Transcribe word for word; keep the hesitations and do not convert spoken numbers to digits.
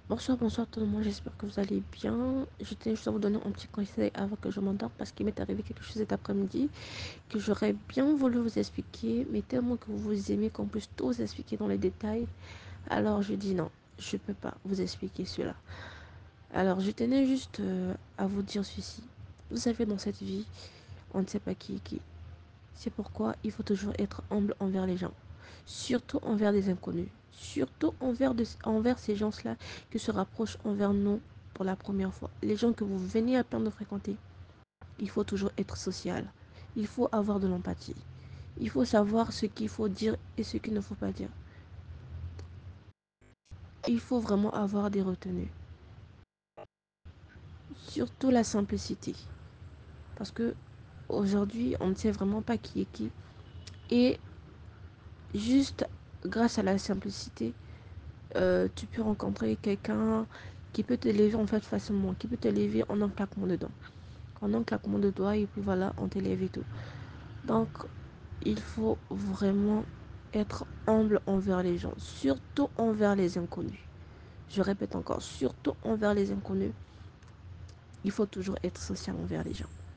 Bonsoir, bonsoir tout le monde, j'espère que vous allez bien. Je tenais juste à vous donner un petit conseil avant que je m'endorme parce qu'il m'est arrivé quelque chose cet après-midi que j'aurais bien voulu vous expliquer, mais tellement que vous vous aimez qu'on puisse tout vous expliquer dans les détails. Alors je dis non, je ne peux pas vous expliquer cela. Alors je tenais juste euh, à vous dire ceci. Vous savez, dans cette vie, on ne sait pas qui est qui. C'est pourquoi il faut toujours être humble envers les gens, surtout envers des inconnus, surtout envers, de- envers ces gens-là qui se rapprochent envers nous pour la première fois. Les gens que vous venez à peine de fréquenter, il faut toujours être social. Il faut avoir de l'empathie. Il faut savoir ce qu'il faut dire et ce qu'il ne faut pas dire. Il faut vraiment avoir des retenues. Surtout la simplicité. Parce que aujourd'hui, on ne sait vraiment pas qui est qui. Et juste grâce à la simplicité, euh, tu peux rencontrer quelqu'un qui peut t'élever en fait facilement, qui peut t'élever en un claquement de doigts. En un claquement de doigts, et puis voilà, on t'élève et tout. Donc, il faut vraiment être humble envers les gens, surtout envers les inconnus. Je répète encore, surtout envers les inconnus, il faut toujours être social envers les gens.